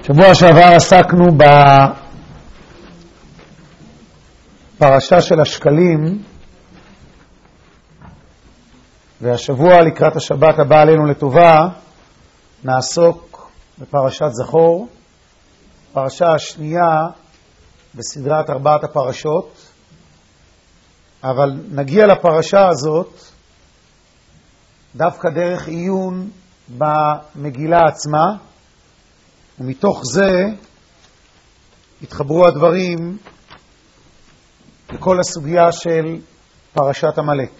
שבוע שעבר עסקנו בפרשה של השקלים, והשבוע לקראת השבת הבא עלינו לטובה נעסוק בפרשת זכור, פרשה השנייה בסדרת 4 הפרשות. אבל נגיע לפרשה הזאת דווקא דרך עיון במגילה עצמה, ומתוך זה התחברו הדברים לכל הסוגיה של פרשת עמלק.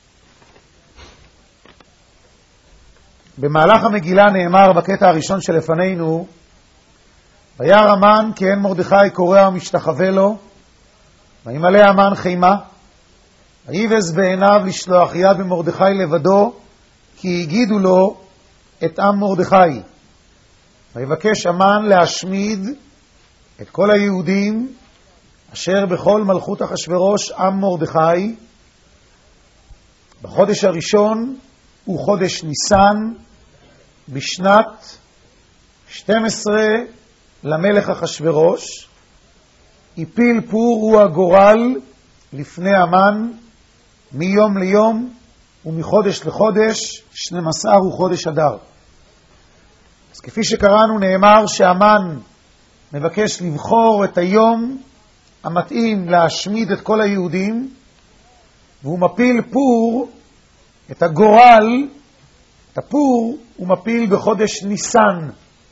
במהלך המגילה נאמר בקטע הראשון שלפנינו, וירא המן כי אין מרדכי קורא ומשתחווה לו, וימלא המן חימה, ויבז בעיניו לשלוח יד במרדכי לבדו, כי הגידו לו את עם מרדכי. ויבקש המן להשמיד את כל היהודים אשר בכל מלכות אחשוורוש עם מרדכי. בחודש הראשון הוא חודש ניסן, בשנת 12 למלך אחשוורוש. הפיל פור הוא הגורל לפני המן, מיום ליום ומחודש לחודש, 12 הוא חודש אדר. אז כפי שקראנו נאמר שהמן מבקש לבחור את היום המתאים להשמיד את כל היהודים, והוא מפיל פור, את הגורל, את הפור, הוא מפיל בחודש ניסן.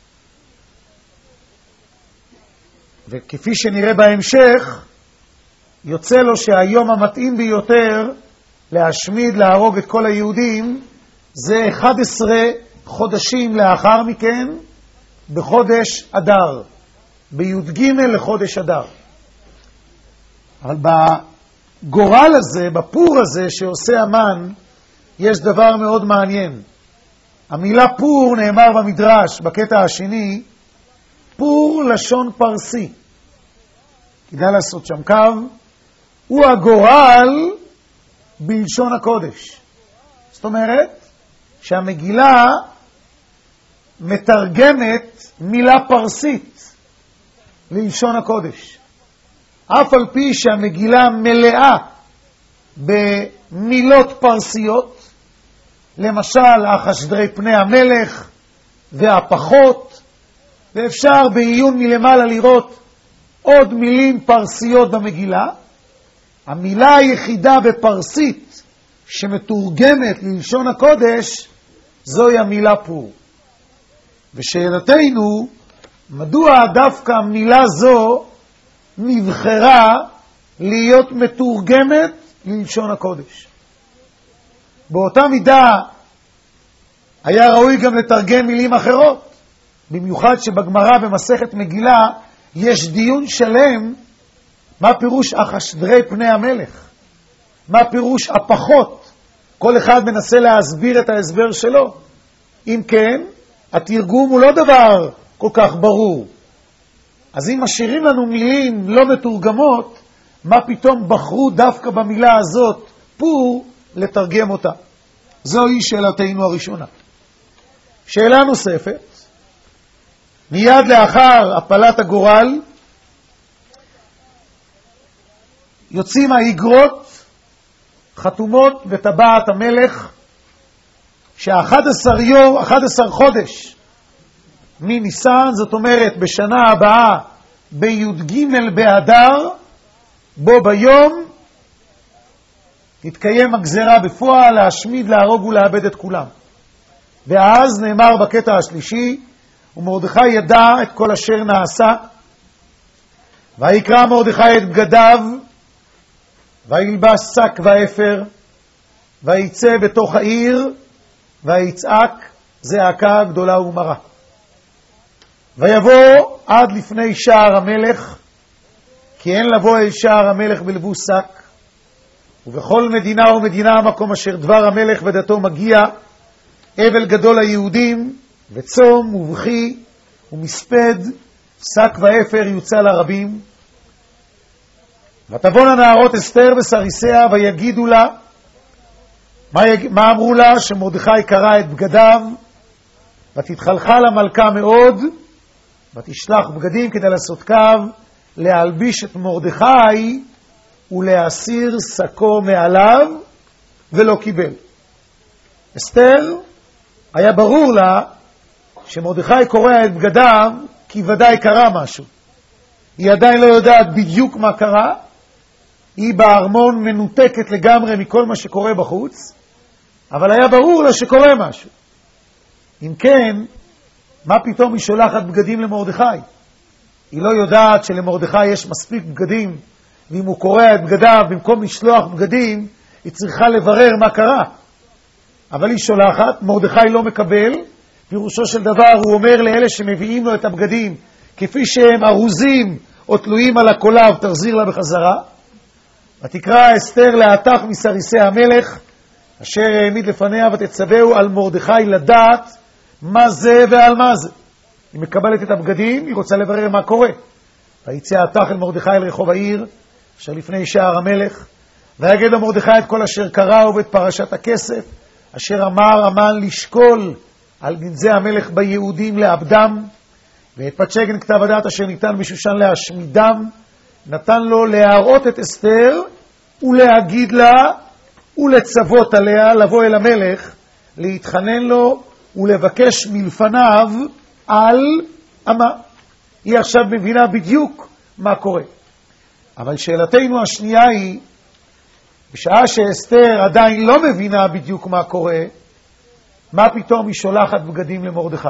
וכפי שנראה בהמשך, יוצא לו שהיום המתאים ביותר להשמיד, להרוג את כל היהודים, זה 11 חודשים לאחר מכן, בחודש אדר, בי"ג לחודש אדר. אבל בגורל הזה, בפור הזה שעושה המן, יש דבר מאוד מעניין. המילה פור נאמר במדרש, בקטע השני, פור לשון פרסי. כדאי לעשות שם קו, הוא הגורל בלשון הקודש. זאת אומרת שהמגילה מתרגמת מילה פרסית ללשון הקודש. אף על פי שהמגילה מלאה במילות פרסיות, למשל אחשדרי פני המלך והפחות, ואפשר בעיון מלמעלה לראות עוד מילים פרסיות במגילה, המילה היחידה בפרסית שמתורגמת ללשון הקודש זוהי המילה פור. ושאלתנו, מדוע דווקא מילה זו נבחרה להיות מתורגמת ללשון הקודש? באותה מידה היה ראוי גם לתרגם מילים אחרות, במיוחד שבגמרא במסכת מגילה יש דיון שלם מה פירוש אחשדרי פני המלך, מה פירוש הפחות. כל אחד מנסה להסביר את ההסבר שלו. אם כן, התרגום הוא לא דבר כל כך ברור. אז אם משאירים לנו מילים לא מתורגמות, מה פתאום בחרו דווקא במילה הזאת, פור, לתרגם אותה? זוהי שאלתנו הראשונה. שאלה נוספת, מיד לאחר הפלת הגורל, יוצאים האיגרות חתומות בטבעת המלך, ש11 חודש מניסן, זאת אומרת בשנה הבאה בי"ג באדר, בו ביום תתקיים הגזרה בפועל להשמיד, להרוג ולאבד את כולם. ואז נאמר בקטע השלישי, ומרדכי ידע את כל אשר נעשה, ויקרא מרדכי את בגדיו, וילבש שק ואפר, ויצא בתוך העיר, ויצעק זעקה גדולה ומרה. ויבוא עד לפני שער המלך, כי אין לבוא אל שער המלך בלבוש שק, ובכל מדינה ומדינה המקום אשר דבר המלך ודתו מגיע, אבל גדול ליהודים, וצום ובכי ומספד, שק ואפר יוצא לרבים. ותבואנה נערות אסתר וסריסיה ויגידו לה, מה אמרו לה? שמרדכי קרא את בגדיו, ותתחלחל המלכה מאוד, ותשלח בגדים כדי לעשות קו, להלביש את מרדכי ולהסיר שקו מעליו, ולא קיבל. אסתר, היה ברור לה שמרדכי קורע את בגדיו, כי ודאי קרה משהו. היא עדיין לא יודעת בדיוק מה קרה, היא בארמון מנותקת לגמרי מכל מה שקורה בחוץ, אבל היה ברור לה שקורה משהו. אם כן, מה פתאום היא שולחת בגדים למרדכי? היא לא יודעת שלמרדכי יש מספיק בגדים, ואם הוא קורע את בגדיו במקום לשלוח בגדים, היא צריכה לברר מה קרה. אבל היא שולחת, מרדכי לא מקבל, פירושו של דבר הוא אומר לאלה שמביאים לו את הבגדים, כפי שהם ארוזים או תלויים על הקולב, תחזיר לה בחזרה. ותקרא אסתר להטח מסריסי המלך, אשר העמיד לפניה, ותצווהו על מרדכי לדעת מה זה ועל מה זה. היא מקבלת את הבגדים, היא רוצה לברר מה קורה. ויצא ההטח אל מרדכי אל רחוב העיר, אשר לפני שער המלך, ויגד למרדכי את כל אשר קראו ואת פרשת הכסף, אשר אמר המן לשקול על גנזי המלך ביהודים לאבדם, ואת פתשגן כתב הדת אשר ניתן בשושן להשמידם, נתן לו להראות את אסתר ולהגיד לה ולצוות עליה לבוא אל המלך, להתחנן לו ולבקש מלפניו על אמה. היא עכשיו מבינה בדיוק מה קורה. אבל שאלתנו השנייה היא, בשעה שאסתר עדיין לא מבינה בדיוק מה קורה, מה פתאום היא שולחת בגדים למרדכי?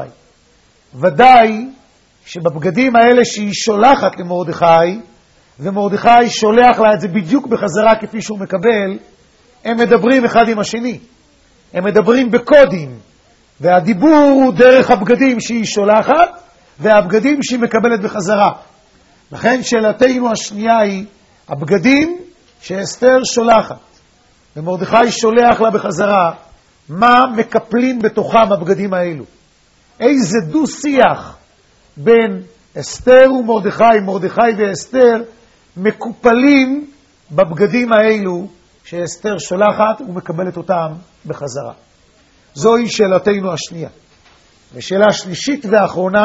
ודאי שבבגדים האלה שהיא שולחת למרדכי, ומרדכי שולח לה את זה בדיוק בחזרה כפי שהוא מקבל, הם מדברים אחד עם השני. הם מדברים בקודים, והדיבור הוא דרך הבגדים שהיא שולחת, והבגדים שהיא מקבלת בחזרה. לכן שאלתנו השנייה היא, הבגדים שאסתר שולחת, ומרדכי שולח לה בחזרה, מה מקפלים בתוכם הבגדים האלו? איזה דו שיח בין אסתר ומרדכי, מרדכי ואסתר, מקופלים בבגדים האלו שאסתר שולחת ומקבלת אותם בחזרה. זוהי שאלתנו השנייה. ושאלה שלישית ואחרונה,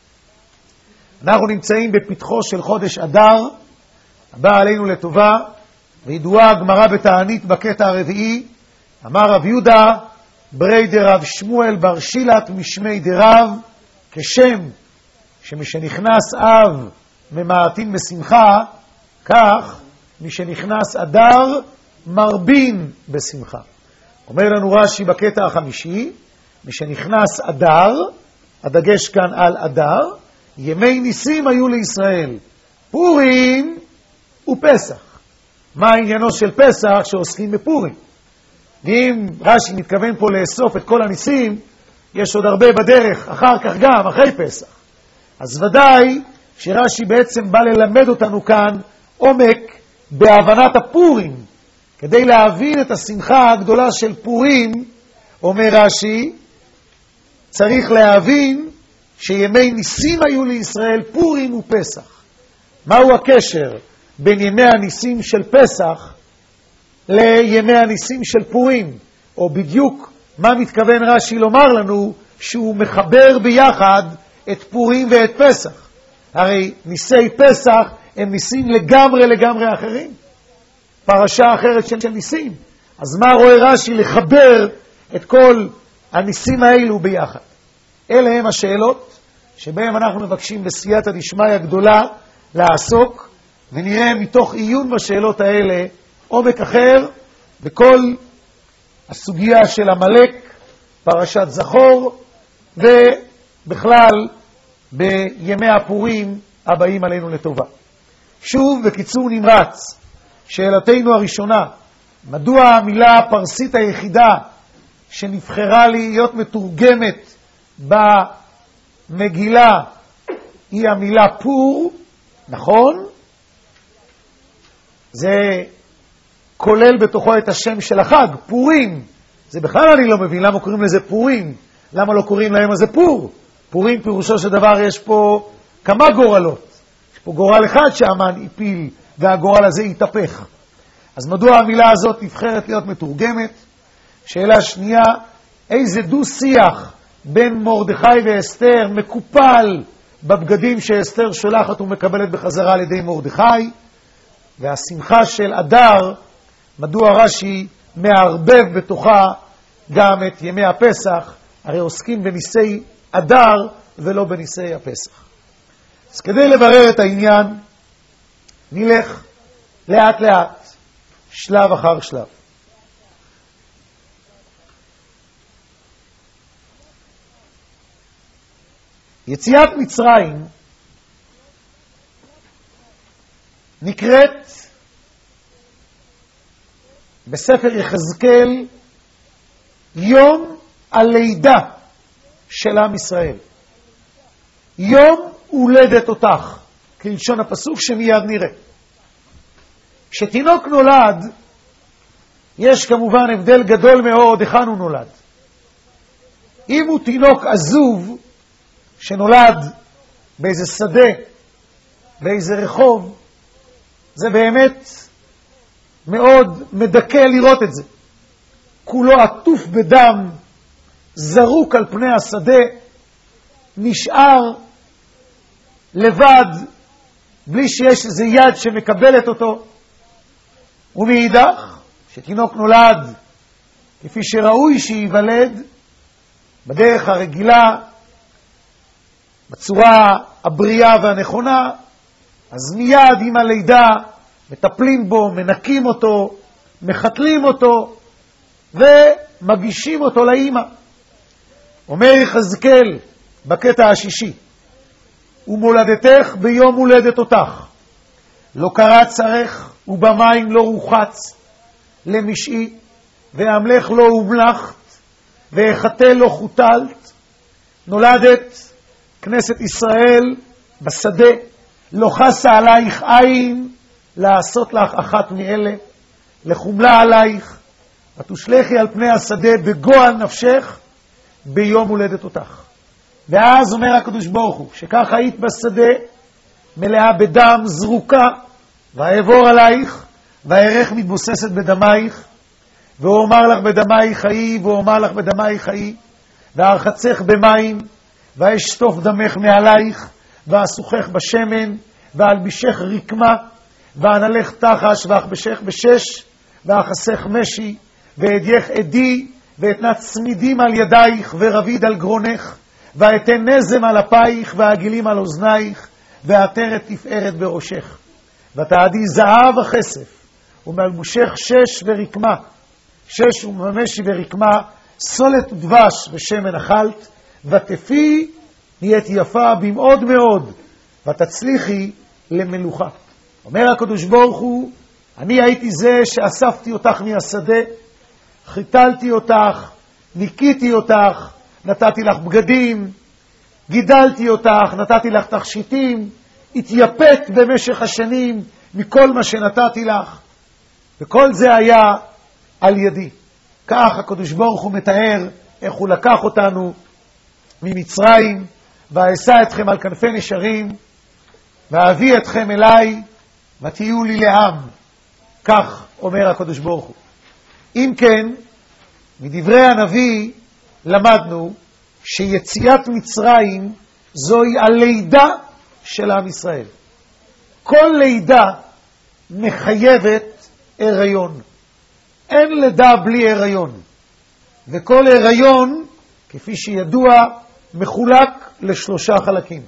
אנחנו נמצאים בפתחו של חודש אדר, הבא עלינו לטובה, וידועה הגמרא בתענית בקטע הרביעי, אמר רב יהודה, ברי דרב שמואל בר שילת משמי דרב, כשם שמשנכנס אב ממעטין בשמחה, כך משנכנס אדר מרבין בשמחה. אומר לנו רש"י בקטע החמישי, משנכנס אדר, הדגש כאן על אדר, ימי ניסים היו לישראל, פורים ופסח. מה העניינו של פסח שעוסקים בפורים? אם רש"י מתכוון פה לאסוף את כל הניסים, יש עוד הרבה בדרך, אחר כך גם, אחרי פסח. אז ודאי שרש"י בעצם בא ללמד אותנו כאן עומק בהבנת הפורים. כדי להבין את השמחה הגדולה של פורים, אומר רש"י, צריך להבין שימי ניסים היו לישראל, פורים ופסח. מהו הקשר בין ימי הניסים של פסח לימי הניסים של פורים? או בדיוק מה מתכוון רש"י לומר לנו שהוא מחבר ביחד את פורים ואת פסח? הרי ניסי פסח הם ניסים לגמרי אחרים. פרשה אחרת של ניסים. אז מה רואה רש"י לחבר את כל הניסים האלו ביחד? אלה הם השאלות שבהם אנחנו מבקשים בסייעתא דשמיא גדולה לעסוק, ונראה מתוך עיון בשאלות האלה עומק אחר בכל הסוגיה של עמלק, פרשת זכור, ובכלל בימי הפורים הבאים עלינו לטובה. שוב בקיצור נמרץ, שאלתנו הראשונה, מדוע המילה הפרסית היחידה שנבחרה להיות מתורגמת במגילה היא המילה פור? נכון, זה כולל בתוכו את השם של החג, פורים. זה בכלל אני לא מבין למה קוראים לזה פורים, למה לא קוראים להם הזה פור? פורים פירושו של דבר יש פה כמה גורלות, יש פה גורל אחד שהמן הפיל והגורל הזה יתהפך. אז מדוע המילה הזאת נבחרת להיות מתורגמת? שאלה שנייה, איזה דו שיח בין מרדכי ואסתר מקופל בבגדים שאסתר שולחת ומקבלת בחזרה על ידי מרדכי, והשמחה של אדר, מדוע רש"י מערבב בתוכה גם את ימי הפסח, הרי עוסקים בניסי אדר ולא בניסי הפסח. אז כדי לברר את העניין, נלך לאט לאט, שלב אחר שלב. יציאת מצרים נקראת בספר יחזקאל יום הלידה של עם ישראל. יום הולדת אותך, כלשון הפסוק שמיד נראה. כשתינוק נולד, יש כמובן הבדל גדול מאוד היכן הוא נולד. אם הוא תינוק עזוב, שנולד באיזה שדה, באיזה רחוב, זה באמת מאוד מדכא לראות את זה. כולו עטוף בדם, זרוק על פני השדה, נשאר לבד, בלי שיש איזה יד שמקבלת אותו. ומאידך, שתינוק נולד כפי שראוי שייוולד, בדרך הרגילה, בצורה הבריאה והנכונה, אז מיד עם הלידה מטפלים בו, מנקים אותו, מחתלים אותו ומגישים אותו לאמא. אומר יחזקאל בקטע השישי, ומולדתך ביום הולדת אותך, לא קרא צרך ובמים לא רוחץ למשעי, והמלך לא הומלכת והחתל לא חוטלת. נולדת כנסת ישראל בשדה, לא חסה עלייך עין לעשות לך אחת מאלה, לחומלה עלייך ותושלחי על פני השדה בגועל נפשך ביום הולדת אותך. ואז אומר הקדוש ברוך הוא, שכך היית בשדה מלאה בדם, זרוקה, ואעבור עלייך והערך מתבוססת בדמייך, ואומר לך בדמייך חיי, ואומר לך בדמייך חיי, וארחצך במים, ואשטוף דמך מעלייך, ואסוכך בשמן, ואלבישך רקמה, ואנלך תחש, ואחבשך בשש, ואחסך משי, ואדייך עדי, ואתנה צמידים על ידייך, ורביד על גרונך, ואתן נזם על אפייך, והגילים על אוזנייך, ועטרת תפארת בראשך. ותעדי זהב וכסף, ומלבושך שש ורקמה, שש וממשי ורקמה, סולת ודבש ושמן אכלת, ותפי נהיית יפה במאוד מאוד, ותצליחי למלוכה. אומר הקדוש ברוך הוא, אני הייתי זה שאספתי אותך מהשדה, חיתלתי אותך, ניקיתי אותך, נתתי לך בגדים, גידלתי אותך, נתתי לך תכשיטים, התייפת במשך השנים מכל מה שנתתי לך, וכל זה היה על ידי. כך הקדוש ברוך הוא מתאר איך הוא לקח אותנו ממצרים, ואשא אתכם על כנפי נשרים, ואביא אתכם אליי, ותהיו לי לעם. כך אומר הקדוש ברוך הוא. אם כן, מדברי הנביא למדנו שיציאת מצרים זוהי הלידה של עם ישראל. כל לידה מחייבת הריון. אין לידה בלי הריון. וכל הריון, כפי שידוע, מחולק לשלושה חלקים.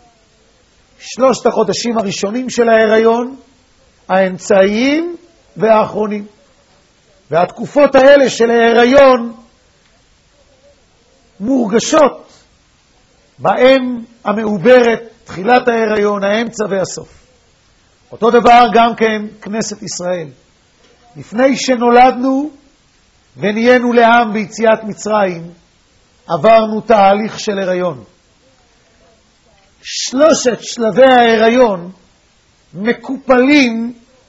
3 החודשים הראשונים של ההיריון, האמצעיים והאחרונים. והתקופות האלה של ההיריון מורגשות באם המעוברת, תחילת ההיריון, האמצע והסוף. אותו דבר גם כן כנסת ישראל. לפני שנולדנו ונהיינו לעם ביציאת מצרים, עברנו תהליך של הריון. 3 שלבי ההיריון מקופלים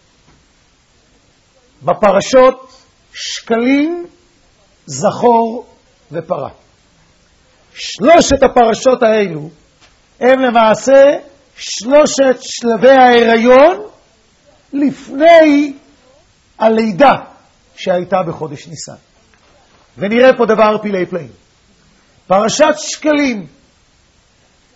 בפרשות שקלים, זכור ופרה. 3 הפרשות האלו הם למעשה 3 שלבי ההיריון לפני הלידה שהייתה בחודש ניסן. ונראה פה דבר פילי פלאים. פרשת שקלים,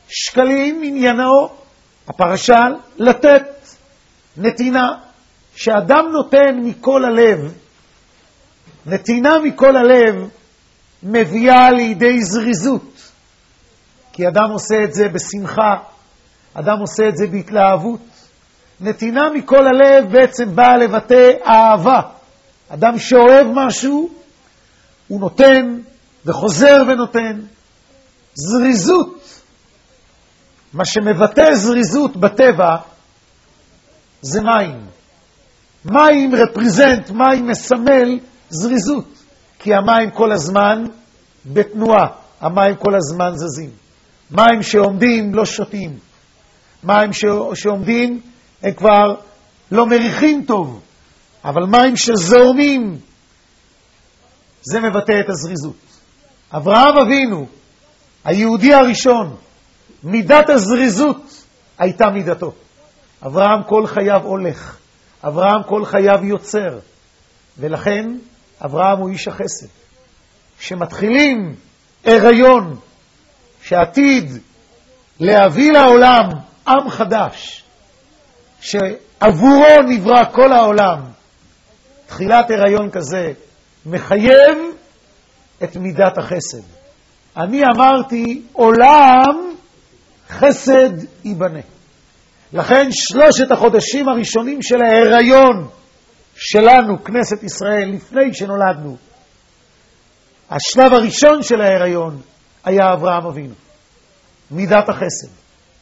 שקלים עניינו, הפרשה, לתת, נתינה, שאדם נותן מכל הלב, נתינה מכל הלב מביאה לידי זריזות, כי אדם עושה את זה בשמחה, אדם עושה את זה בהתלהבות. נתינה מכל הלב בעצם באה לבטא אהבה. אדם שאוהב משהו, הוא נותן וחוזר ונותן. זריזות, מה שמבטא זריזות בטבע, זה מים. מים רפרזנט, מים מסמל זריזות, כי המים כל הזמן בתנועה, המים כל הזמן זזים. מים שעומדים לא שותים, מים שעומדים הם כבר לא מריחים טוב, אבל מים שזורמים, זה מבטא את הזריזות. אברהם אבינו, היהודי הראשון, מידת הזריזות הייתה מידתו. אברהם כל חייו הולך, אברהם כל חייו יוצר, ולכן אברהם הוא איש החסד. כשמתחילים הריון שעתיד להביא לעולם עם חדש, שעבורו נברא כל העולם, תחילת הריון כזה מחייב את מידת החסד. אני אמרתי, עולם חסד ייבנה. לכן 3 החודשים הראשונים של ההיריון שלנו, כנסת ישראל, לפני שנולדנו, השלב הראשון של ההיריון היה אברהם אבינו, מידת החסד.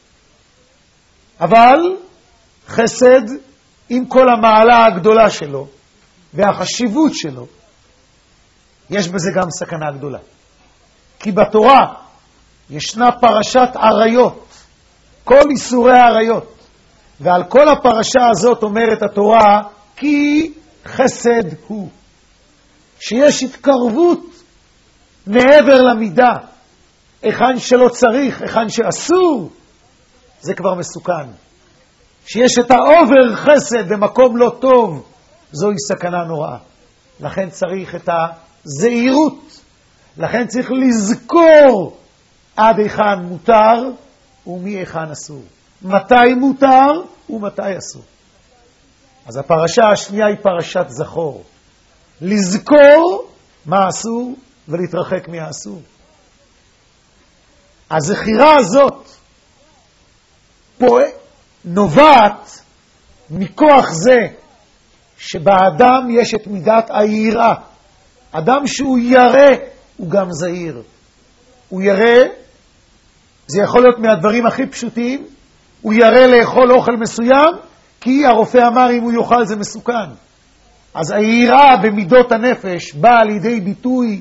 אבל חסד, עם כל המעלה הגדולה שלו והחשיבות שלו, יש בזה גם סכנה גדולה. כי בתורה ישנה פרשת עריות, כל איסורי העריות, ועל כל הפרשה הזאת אומרת התורה, כי חסד הוא. שיש התקרבות מעבר למידה, היכן שלא צריך, היכן שאסור, זה כבר מסוכן. שיש את האובר חסד במקום לא טוב, זוהי סכנה נוראה. לכן צריך את הזהירות, לכן צריך לזכור עד היכן מותר ומי היכן אסור. מתי מותר ומתי אסור. אז הפרשה השנייה היא פרשת זכור. לזכור מה אסור ולהתרחק מהאסור. הזכירה הזאת נובעת מכוח זה שבאדם יש את מידת היראה. אדם שהוא ירא הוא גם זהיר. הוא ירא, זה יכול להיות מהדברים הכי פשוטים, הוא ירא לאכול אוכל מסוים, כי הרופא אמר אם הוא יאכל זה מסוכן. אז היראה במידות הנפש באה לידי ביטוי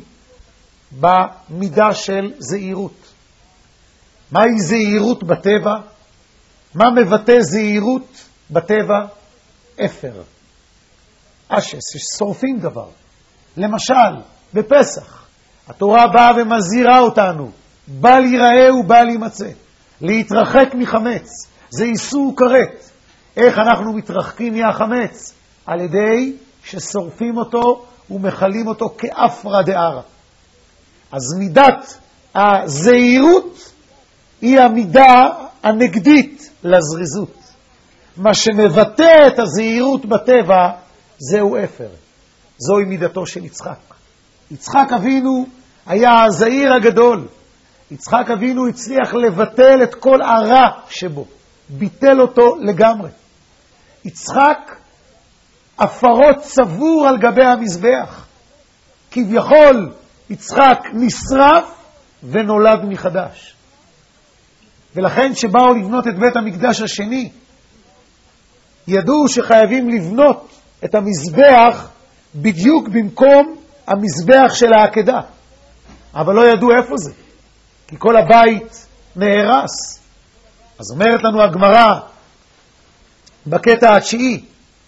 במידה של זהירות. מהי זהירות בטבע? מה מבטא זהירות בטבע? אפר. אשס, ששורפים דבר. למשל, בפסח, התורה באה ומזהירה אותנו, בל ייראה ובל יימצא. להתרחק מחמץ, זה איסור כרת. איך אנחנו מתרחקים מהחמץ? על ידי ששורפים אותו ומחלים אותו כאפרא דארעא. אז מידת הזהירות היא המידה הנגדית לזריזות. מה שמבטא את הזהירות בטבע זהו אפר. זוהי מידתו של יצחק. יצחק אבינו היה הזהיר הגדול. יצחק אבינו הצליח לבטל את כל הרע שבו. ביטל אותו לגמרי. יצחק אפרות צבור על גבי המזבח. כביכול יצחק נשרף ונולד מחדש. ולכן שבאו לבנות את בית המקדש השני, ידעו שחייבים לבנות את המזבח בדיוק במקום המזבח של העקדה. אבל לא ידעו איפה זה, כי כל הבית נהרס. אז אומרת לנו הגמרא בקטע התשיעי,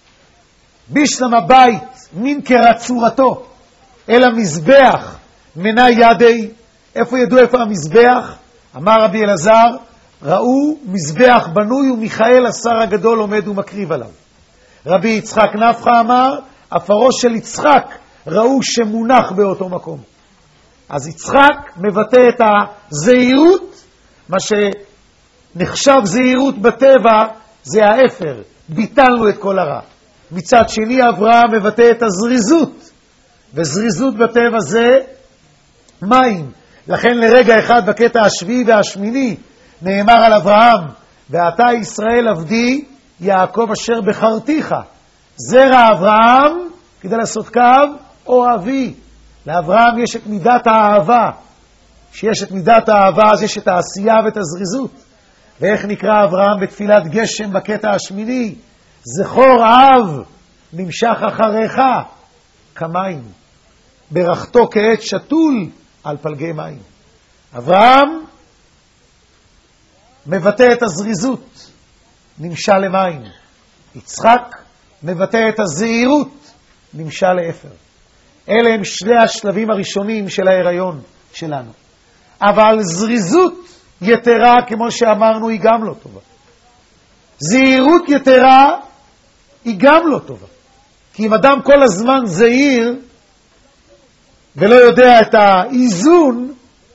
בישלם הבית מן כרצורתו אל המזבח מנה ידי. איפה ידעו איפה המזבח? אמר רבי אלעזר, ראו מזבח בנוי ומיכאל השר הגדול עומד ומקריב עליו. רבי יצחק נפחא אמר, אפרו של יצחק ראו שמונח באותו מקום. אז יצחק מבטא את הזהירות, מה נחשב זהירות בטבע, זה האפר, ביטלנו את כל הרע. מצד שני אברהם מבטא את הזריזות, וזריזות בטבע זה מים. לכן לרגע אחד בקטע השביעי והשמיני נאמר על אברהם, ואתה ישראל עבדי יעקב אשר בחרתיך. זרע אברהם, כדי לעשות קו, אוהבי. לאברהם יש את מידת האהבה. שיש את מידת האהבה, אז יש את העשייה ואת הזריזות. ואיך נקרא אברהם בתפילת גשם בקטע השמיני? זכור אב נמשך אחריך כמים, ברכתו כעת שתול על פלגי מים. אברהם מבטא את הזריזות, נמשל למים. יצחק מבטא את הזהירות, נמשל לאפר. אלה הם שני השלבים הראשונים של ההיריון שלנו. אבל זריזות יתרה, כמו שאמרנו, היא גם לא טובה. זהירות יתרה היא גם לא טובה. כי אם אדם כל הזמן זהיר ולא יודע את האיזון,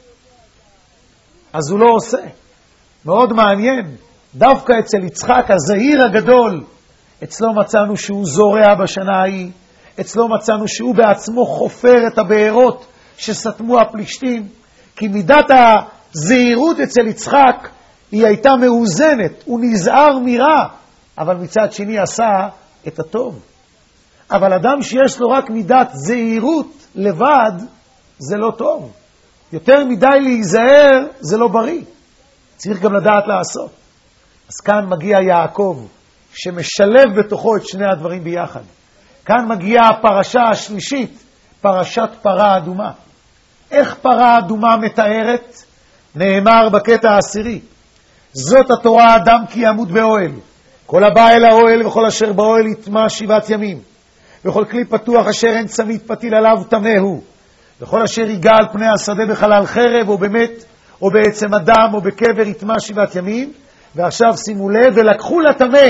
אז הוא לא עושה. מאוד מעניין. דווקא אצל יצחק הזהיר הגדול, אצלו מצאנו שהוא זורע בשנה ההיא, אצלו מצאנו שהוא בעצמו חופר את הבארות שסתמו הפלישתים, כי מידת הזהירות אצל יצחק היא הייתה מאוזנת, הוא נזהר מרע, אבל מצד שני עשה את הטוב. אבל אדם שיש לו רק מידת זהירות לבד, זה לא טוב. יותר מדי להיזהר, זה לא בריא. צריך גם לדעת לעשות. אז כאן מגיע יעקב, שמשלב בתוכו את שני הדברים ביחד. כאן מגיעה הפרשה השלישית, פרשת פרה אדומה. איך פרה אדומה מתארת? נאמר בקטע העשירי, זאת התורה אדם כי ימות באוהל. כל הבא אל האוהל וכל אשר באוהל יטמע 7 ימים. וכל כלי פתוח אשר אין צמית פתיל עליו טמא הוא. וכל אשר ייגע על פני השדה בחלל חרב או במת או בעצם אדם או בקבר יטמע 7 ימים. ועכשיו שימו לב, ולקחו לטמא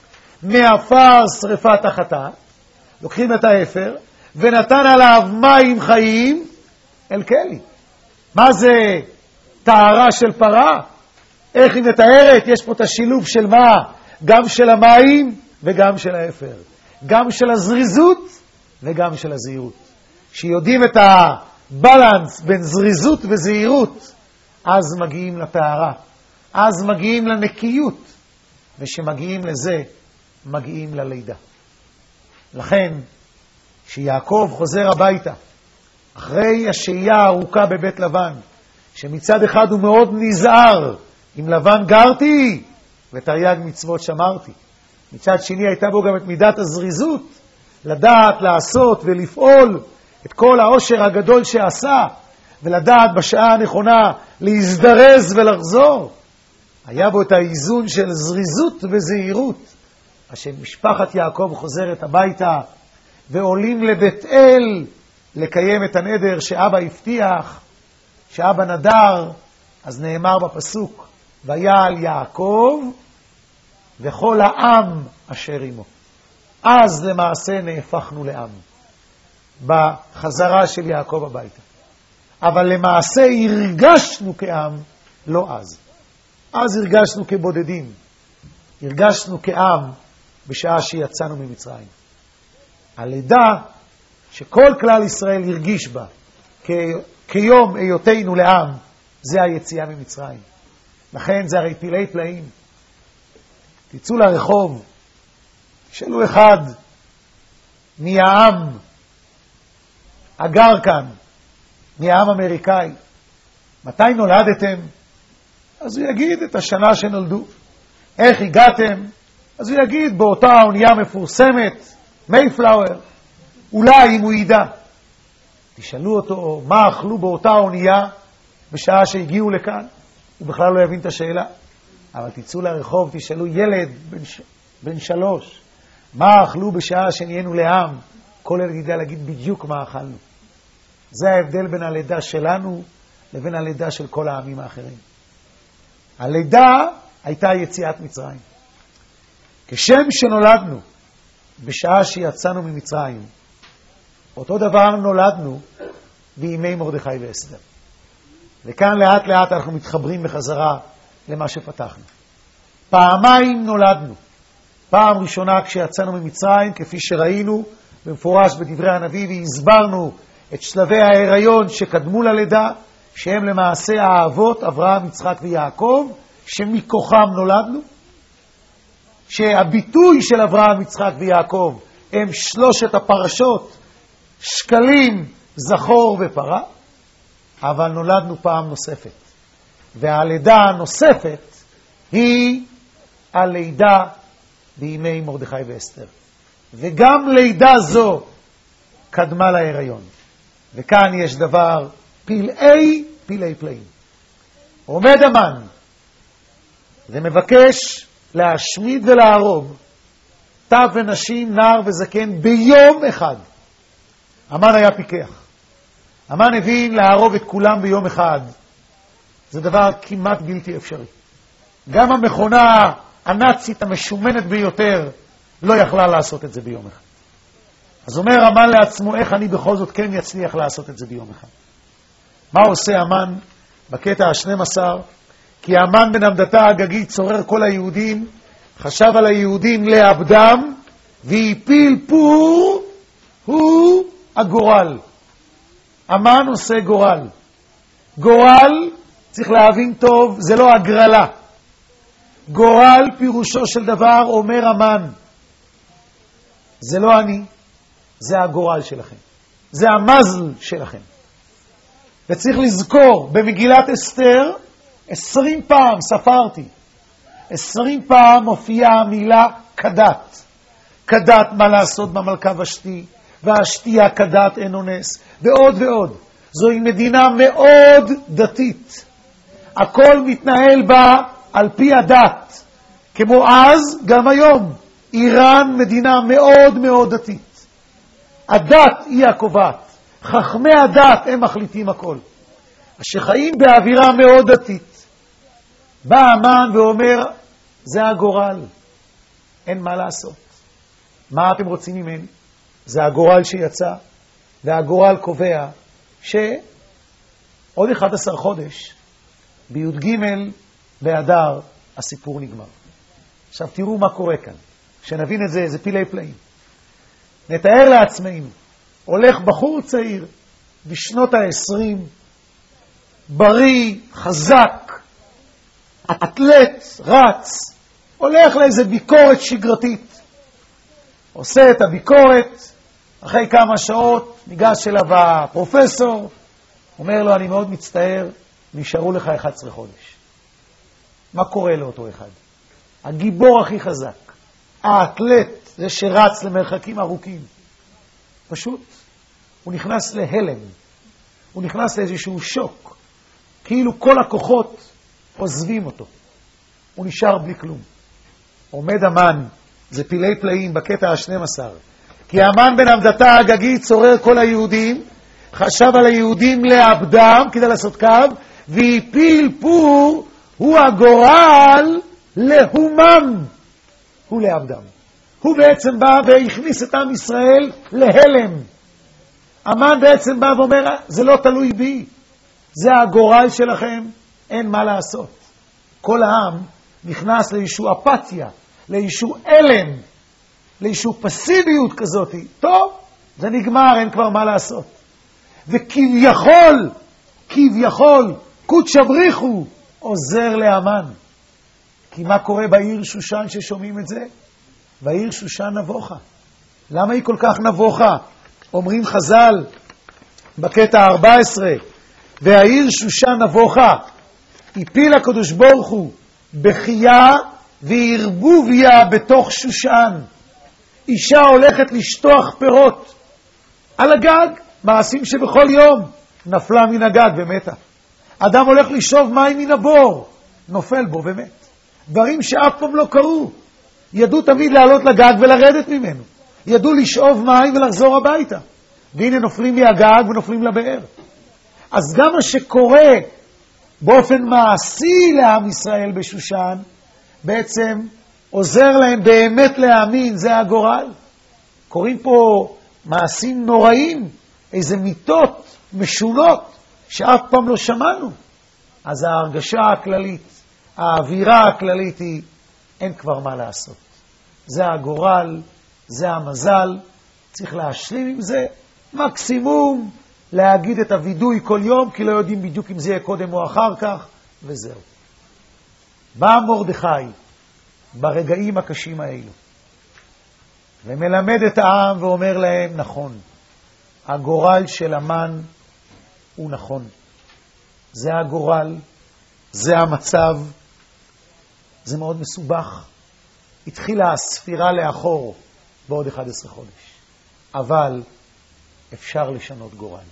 מעפר שריפת החטאת, לוקחים את האפר ונתן עליו מים חיים אל כלי. מה זה טהרה של פרה? איך היא מתארת? יש פה את השילוב של מה? גם של המים וגם של האפר. גם של הזריזות וגם של הזהירות. כשיודעים את הבלנס בין זריזות וזהירות, אז מגיעים לטהרה. אז מגיעים לנקיות. ושמגיעים לזה, מגיעים ללידה. לכן, כשיעקב חוזר הביתה, אחרי השהייה הארוכה בבית לבן, שמצד אחד הוא מאוד נזהר, עם לבן גרתי, ותרי"ג מצוות שמרתי. מצד שני הייתה בו גם את מידת הזריזות, לדעת, לעשות ולפעול את כל העושר הגדול שעשה, ולדעת בשעה הנכונה להזדרז ולחזור. היה בו את האיזון של זריזות וזהירות. אשר משפחת יעקב חוזרת הביתה, ועולים לבית אל לקיים את הנדר שאבא הבטיח, שאבא נדר. אז נאמר בפסוק, ויעל יעקב וכל העם אשר עמו. אז למעשה נהפכנו לעם, בחזרה של יעקב הביתה. אבל למעשה הרגשנו כעם לא אז. אז הרגשנו כבודדים. הרגשנו כעם בשעה שיצאנו ממצרים. הלידה שכל כלל ישראל הרגיש בה כיום היותנו לעם, זה היציאה ממצרים. לכן זה הרי פלאי פלאים. תצאו לרחוב, תשאלו אחד מהעם הגר כאן, מהעם אמריקאי, מתי נולדתם? אז הוא יגיד את השנה שנולדו. איך הגעתם? אז הוא יגיד באותה האונייה מפורסמת, מייפלאואר. אולי אם הוא ידע. תשאלו אותו מה אכלו באותה האונייה בשעה שהגיעו לכאן, הוא בכלל לא יבין את השאלה. אבל תצאו לרחוב, תשאלו ילד בן 3, מה אכלו בשעה שנהיינו לעם, כל ילד ידע להגיד בדיוק מה אכלנו. זה ההבדל בין הלידה שלנו לבין הלידה של כל העמים האחרים. הלידה הייתה יציאת מצרים. כשם שנולדנו בשעה שיצאנו ממצרים, אותו דבר נולדנו בימי מרדכי ואסתר. וכאן לאט לאט אנחנו מתחברים בחזרה למה שפתחנו. פעמיים נולדנו. פעם ראשונה כשיצאנו ממצרים, כפי שראינו במפורש בדברי הנביא, והסברנו את שלבי ההיריון שקדמו ללידה, שהם למעשה האבות, אברהם, יצחק ויעקב, שמכוחם נולדנו. שהביטוי של אברהם, יצחק ויעקב הם שלושת הפרשות, שקלים, זכור ופרה, אבל נולדנו פעם נוספת. והלידה הנוספת היא הלידה בימי מרדכי ואסתר. וגם לידה זו קדמה להיריון. וכאן יש דבר פלאי פלאים. עומד המן ומבקש להשמיד ולהרוג טף ונשים, נער וזקן ביום אחד. המן היה פיקח. המן הבין להרוג את כולם ביום אחד. זה דבר כמעט בלתי אפשרי. גם המכונה הנאצית המשומנת ביותר לא יכלה לעשות את זה ביום אחד. אז אומר המן לעצמו, איך אני בכל זאת כן יצליח לעשות את זה ביום אחד? מה עושה המן בקטע ה-12? כי המן בן עמדתה הגגית צורר כל היהודים, חשב על היהודים לאבדם, והפיל פור הוא הגורל. המן עושה גורל. גורל, צריך להבין טוב, זה לא הגרלה. גורל פירושו של דבר, אומר המן, זה לא אני, זה הגורל שלכם. זה המזל שלכם. וצריך לזכור, במגילת אסתר, 20 פעם ספרתי, 20 פעם מופיעה המילה כדת. כדת מה לעשות במלכה ושתי, והשתייה כדת אין אונס, ועוד ועוד. זוהי מדינה מאוד דתית. הכל מתנהל בה על פי הדת. כמו אז, גם היום. איראן מדינה מאוד מאוד דתית. הדת היא הקובעת. חכמי הדת הם מחליטים הכל. שחיים באווירה מאוד דתית. בא המן ואומר, זה הגורל. אין מה לעשות. מה אתם רוצים ממני? זה הגורל שיצא, והגורל קובע שעוד 11 חודש, בי"ג באדר, הסיפור נגמר. עכשיו תראו מה קורה כאן. שנבין את זה, זה פילי פלאים. נתאר לעצמנו, הולך בחור צעיר, בשנות ה-20, בריא, חזק, אתלט, רץ, הולך לאיזה ביקורת שגרתית. עושה את הביקורת, אחרי כמה שעות ניגש אליו הפרופסור, אומר לו, אני מאוד מצטער, נשארו לך 11 חודש. מה קורה לאותו אחד? הגיבור הכי חזק, האתלט, זה שרץ למרחקים ארוכים. פשוט, הוא נכנס להלם, הוא נכנס לאיזשהו שוק, כאילו כל הכוחות עוזבים אותו. הוא נשאר בלי כלום. עומד המן, זה פילי פלאים בקטע ה-12. כי המן בן עמדתה הגגית צורר כל היהודים, חשב על היהודים לאבדם, כדי לעשות קו, והפיל פור הוא הגורל להומם, הוא לאבדם. הוא בעצם בא והכניס את עם ישראל להלם. המן בעצם בא ואומר, זה לא תלוי בי, זה הגורל שלכם, אין מה לעשות. כל העם נכנס לאיזושהי אפתיה, לאיזשהו אלם, לאיזושהי פסיביות כזאת. טוב, זה נגמר, אין כבר מה לעשות. וכביכול, קודש הבריחו, עוזר להמן. כי מה קורה בעיר שושן ששומעים את זה? בעיר שושן נבוכה. למה היא כל כך נבוכה? אומרים חז"ל בקטע 14, והעיר שושן נבוכה, הפיל הקדוש ברוך הוא בחייה וערבוביה בתוך שושן. אישה הולכת לשטוח פירות על הגג, מעשים שבכל יום נפלה מן הגג ומתה. אדם הולך לשאוב מים מן הבור, נופל בו ומת. דברים שאף פעם לא קרו. ידעו תמיד לעלות לגג ולרדת ממנו. ידעו לשאוב מים ולחזור הביתה. והנה נופלים מהגג ונופלים לבאר. אז גם מה שקורה באופן מעשי לעם ישראל בשושן, בעצם עוזר להם באמת להאמין, זה הגורל. קוראים פה מעשים נוראים, איזה מיתות משונות שאף פעם לא שמענו. אז ההרגשה הכללית, האווירה הכללית היא, אין כבר מה לעשות. זה הגורל, זה המזל, צריך להשלים עם זה, מקסימום להגיד את הוידוי כל יום, כי לא יודעים בדיוק אם זה יהיה קודם או אחר כך, וזהו. בא מרדכי ברגעים הקשים האלו, ומלמד את העם ואומר להם, נכון, הגורל של המן הוא נכון. זה הגורל, זה המצב, זה מאוד מסובך. התחילה הספירה לאחור בעוד 11 חודש. אבל אפשר לשנות גורל.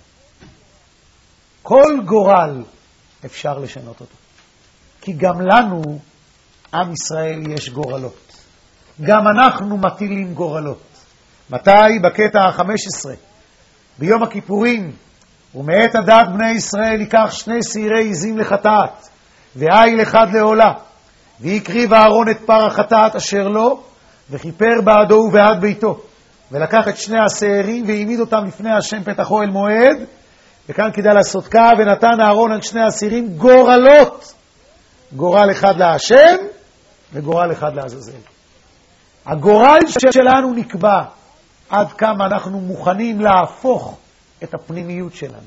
כל גורל אפשר לשנות אותו. כי גם לנו, עם ישראל, יש גורלות. גם אנחנו מטילים גורלות. מתי? בקטע ה-15. ביום הכיפורים, ומעת הדעת בני ישראל ייקח 2 שעירי עזים לחטאת, ועיל אחד לעולה, ויקריב אהרון את פר החטאת אשר לו, וכיפר בעדו ובעד ביתו. ולקח את 2 השעירים והעמיד אותם לפני השם פתח אוהל מועד, וכאן כדאי לעשות כך, ונתן אהרון על 2 השעירים גורלות. גורל אחד להשם, וגורל אחד לעזאזל. הגורל שלנו נקבע עד כמה אנחנו מוכנים להפוך את הפנימיות שלנו.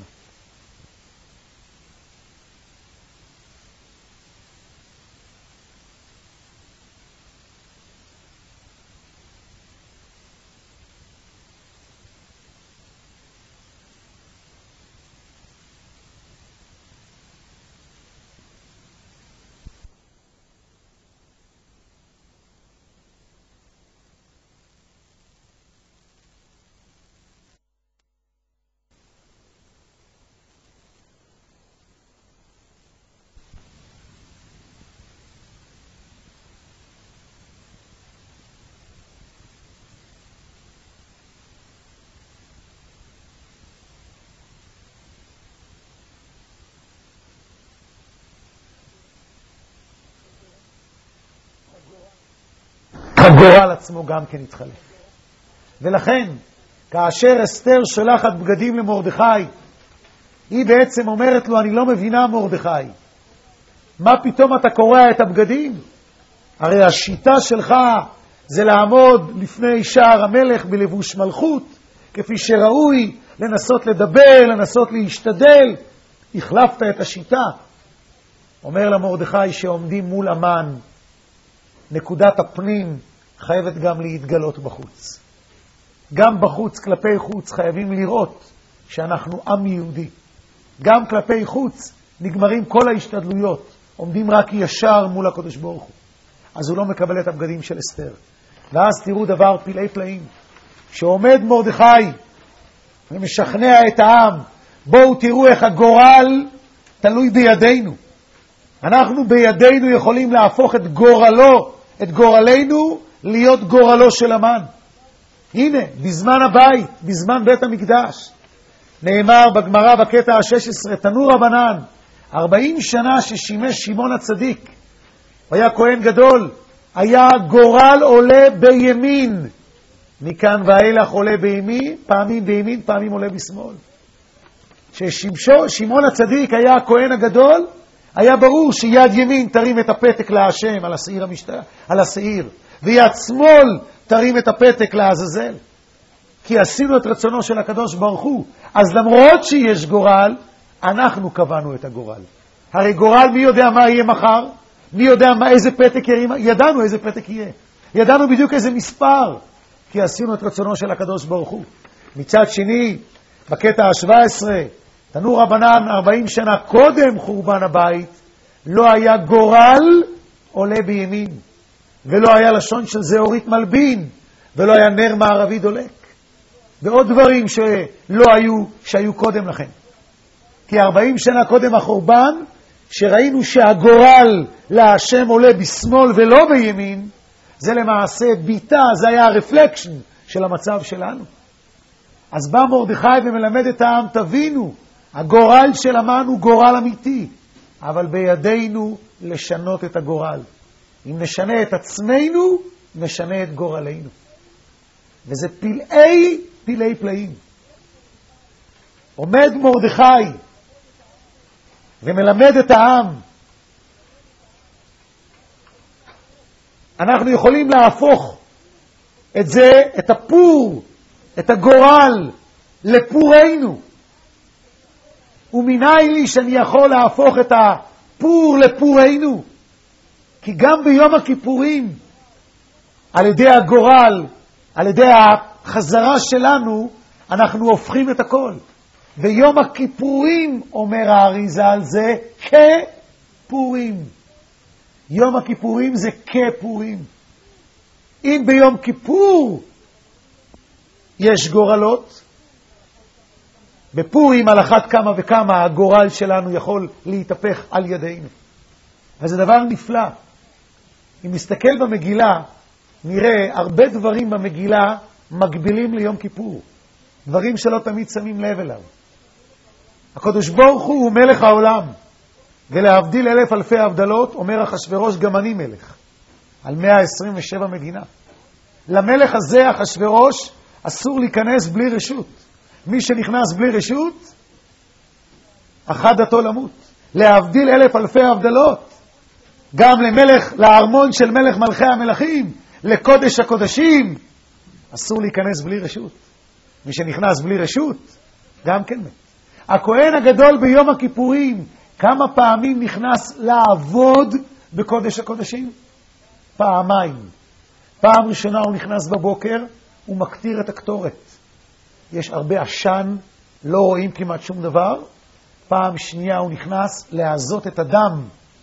הגורל עצמו גם כן התחלף. ולכן, כאשר אסתר שולחת בגדים למרדכי, היא בעצם אומרת לו, אני לא מבינה מרדכי, מה פתאום אתה קורע את הבגדים? הרי השיטה שלך זה לעמוד לפני שער המלך בלבוש מלכות, כפי שראוי, לנסות לדבר, לנסות להשתדל. החלפת את השיטה. אומר למרדכי שעומדים מול המן, נקודת הפנים חייבת גם להתגלות בחוץ. גם בחוץ, כלפי חוץ, חייבים לראות שאנחנו עם יהודי. גם כלפי חוץ נגמרים כל ההשתדלויות, עומדים רק ישר מול הקדוש ברוך הוא. אז הוא לא מקבל את הבגדים של אסתר. ואז תראו דבר פלאי פלאים, שעומד מרדכי ומשכנע את העם, בואו תראו איך הגורל תלוי בידינו. אנחנו בידינו יכולים להפוך את גורלו, את גורלנו, להיות גורלו של המן. הנה, בזמן הבית, בזמן בית המקדש, נאמר בגמרא בקטע ה-16, תנו רבנן, 40 שנה ששימש שמעון הצדיק, היה כהן גדול, היה גורל עולה בימין, מכאן ואילך עולה בימין, פעמים בימין, פעמים עולה בשמאל. ששמעון הצדיק היה הכהן הגדול, היה ברור שיד ימין תרים את הפתק להשם על השעיר, ויד שמאל תרים את הפתק לעזאזל. כי עשינו את רצונו של הקדוש ברוך הוא. אז למרות שיש גורל, אנחנו קבענו את הגורל. הרי גורל, מי יודע מה יהיה מחר? מי יודע איזה פתק ירים? ידענו איזה פתק יהיה. ידענו בדיוק איזה מספר. כי עשינו את רצונו של הקדוש ברוך הוא. מצד שני, בקטע ה-17, תנו רבנן 40 שנה קודם חורבן הבית, לא היה גורל עולה בימין, ולא היה לשון של זהורית מלבין, ולא היה נר מערבי דולק, ועוד דברים שהיו קודם לכן. כי 40 שנה קודם החורבן, שראינו שהגורל להשם עולה בשמאל ולא בימין, זה למעשה ביטה, זה היה הרפלקשן של המצב שלנו. אז בא מרדכי ומלמד את העם, תבינו, הגורל של המן הוא גורל אמיתי, אבל בידינו לשנות את הגורל. אם נשנה את עצמנו, נשנה את גורלנו. וזה פלאי פלאים. עומד מרדכי ומלמד את העם אנחנו יכולים להפוך את זה, את הפור, את הגורל, לפורנו. ומנין לי שאני יכול להפוך את הפור לפורנו? כי גם ביום הכיפורים, על ידי הגורל, על ידי החזרה שלנו, אנחנו הופכים את הכל. ויום הכיפורים, אומר האריזה על זה, כפורים. יום הכיפורים זה כפורים. אם ביום כיפור יש גורלות, בפורים על אחת כמה וכמה הגורל שלנו יכול להתהפך על ידינו. וזה דבר נפלא. אם נסתכל במגילה, נראה הרבה דברים במגילה מקבילים ליום כיפור. דברים שלא תמיד שמים לב אליו. הקדוש ברוך הוא מלך העולם, ולהבדיל 1000 אלפי הבדלות, אומר אחשוורוש גם אני מלך, על 127 מדינה. למלך הזה, אחשוורוש, אסור להיכנס בלי רשות. מי שנכנס בלי רשות, אחת דתו למות. להבדיל 1000 אלפי הבדלות, גם למלך, לארמון של מלך מלכי המלכים, לקודש הקודשים, אסור להיכנס בלי רשות. מי שנכנס בלי רשות, גם כן מת. הכהן הגדול ביום הכיפורים, כמה פעמים נכנס לעבוד בקודש הקודשים? פעמיים. פעם ראשונה הוא נכנס בבוקר, הוא מקטיר את הקטורת. יש הרבה עשן, לא רואים כמעט שום דבר. פעם שנייה הוא נכנס לעזות את הדם,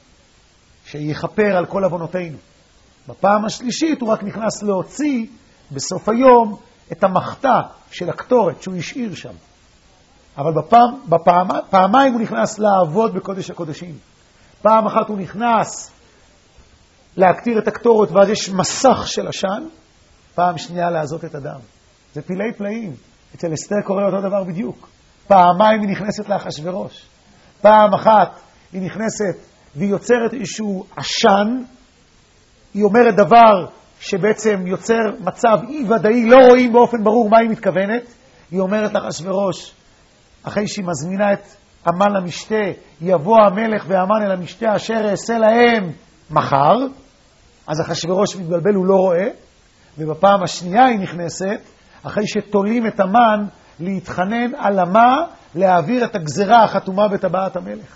שיחפר על כל עוונותינו. בפעם השלישית הוא רק נכנס להוציא בסוף היום את המחתה של הקטורת שהוא השאיר שם. אבל פעמיים הוא נכנס לעבוד בקודש הקודשים. פעם אחת הוא נכנס להקטיר את הקטורת ואז יש מסך של עשן, פעם שנייה לעזות את הדם. זה פילי פלאים. אצל אסתר קורה אותו דבר בדיוק. פעמיים היא נכנסת לאחשוורוש. פעם אחת היא נכנסת והיא יוצרת איזשהו עשן, היא אומרת דבר שבעצם יוצר מצב אי ודאי, לא רואים באופן ברור מה היא מתכוונת. היא אומרת לאחשוורוש, אחרי שהיא מזמינה את המן למשתה, יבוא המלך והמן אל המשתה אשר אעשה להם מחר. אז אחשוורוש מתבלבל, הוא לא רואה. ובפעם השנייה היא נכנסת, אחרי שתולים את המן להתחנן על המה להעביר את הגזרה החתומה בטבעת המלך.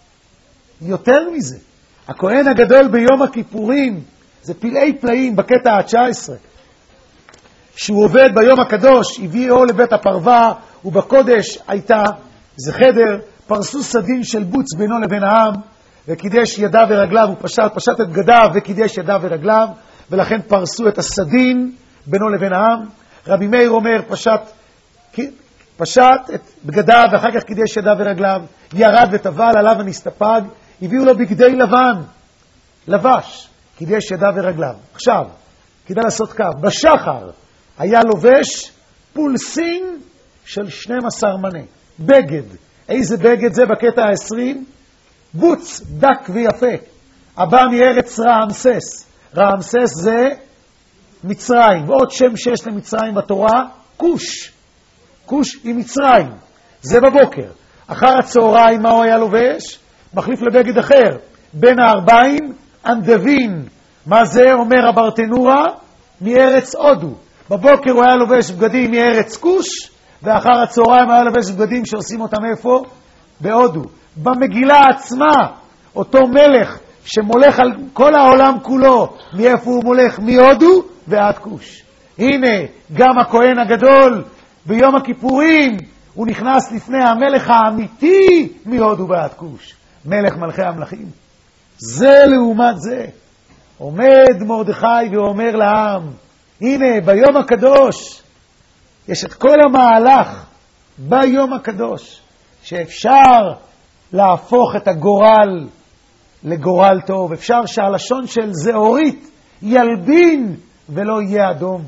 יותר מזה, הכהן הגדול ביום הכיפורים, זה פלאי פלאים בקטע ה-19, שהוא עובד ביום הקדוש, הביאו לבית הפרווה, ובקודש הייתה, זה חדר, פרסו סדין של בוץ בינו לבין העם, וקידש ידיו ורגליו, הוא פשט את בגדיו וקידש ידיו ורגליו, ולכן פרסו את הסדין בינו לבין העם. רבי מאיר אומר, פשט את בגדיו ואחר כך קידש ידיו ורגליו, ירד וטבל עליו ונסתפג, הביאו לו בגדי לבן, לבש, קידש ידיו ורגליו. עכשיו, כדאי לעשות קו, בשחר היה לובש פולסין של 12 מנה, בגד. איזה בגד זה בקטע ה-20? בוץ דק ויפה, הבא מארץ רעמסס. רעמסס זה מצרים, ועוד שם שיש למצרים בתורה, כוש. כוש היא מצרים. זה בבוקר. אחר הצהריים מה הוא היה לובש? מחליף לבגד אחר. בין הערביים, אנדבין. מה זה? אומר הברטנורה, מארץ הודו. בבוקר הוא היה לובש בגדים מארץ כוש, ואחר הצהריים היה לובש בגדים שעושים אותם איפה? בהודו. במגילה עצמה, אותו מלך שמולך על כל העולם כולו, מאיפה הוא מולך? מהודו ועד כוש. הנה, גם הכהן הגדול ביום הכיפורים, הוא נכנס לפני המלך האמיתי מהודו ועד כוש. מלך מלכי המלכים. זה לעומת זה. עומד מרדכי ואומר לעם, הנה, ביום הקדוש, יש את כל המהלך ביום הקדוש, שאפשר להפוך את הגורל לגורל טוב. אפשר שהלשון של זהורית ילבין ולא יהיה אדום.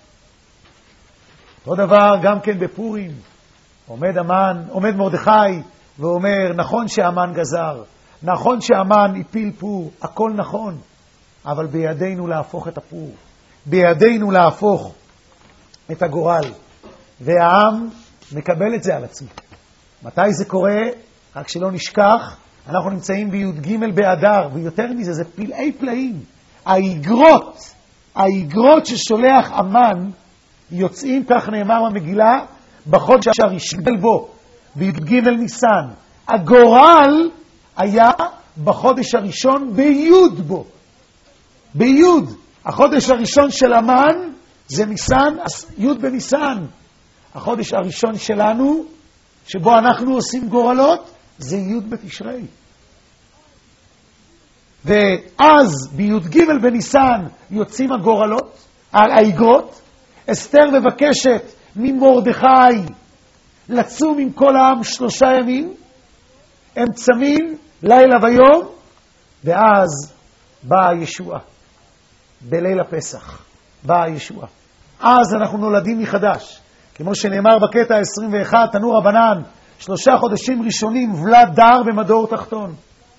אותו דבר גם כן בפורים. עומד מרדכי ואומר, נכון שהמן גזר, נכון שהמן הפיל פור, הכל נכון, אבל בידינו להפוך את הפור, בידינו להפוך את הגורל. והעם מקבל את זה על עצמו. מתי זה קורה? רק שלא נשכח, אנחנו נמצאים בי"ג באדר, ויותר מזה, זה פלאי פלאים. האיגרות ששולח המן יוצאים, כך נאמר במגילה, בחודש הראשון בו, בי"ג ניסן. הגורל היה בחודש הראשון ביוד בו. ביוד. החודש הראשון של המן זה ניסן, יוד בניסן. החודש הראשון שלנו, שבו אנחנו עושים גורלות, זה יוד בתשרי. ואז בי"ג בניסן יוצאים הגורלות, האיגרות. אסתר מבקשת ממרדכי לצום עם כל העם 3 ימים, הם צמים לילה ויום, ואז באה הישועה. בליל הפסח באה הישועה. אז אנחנו נולדים מחדש. כמו שנאמר בקטע 21, תנו רבנן, 3 חודשים ראשונים ולד דר במדור תחתון.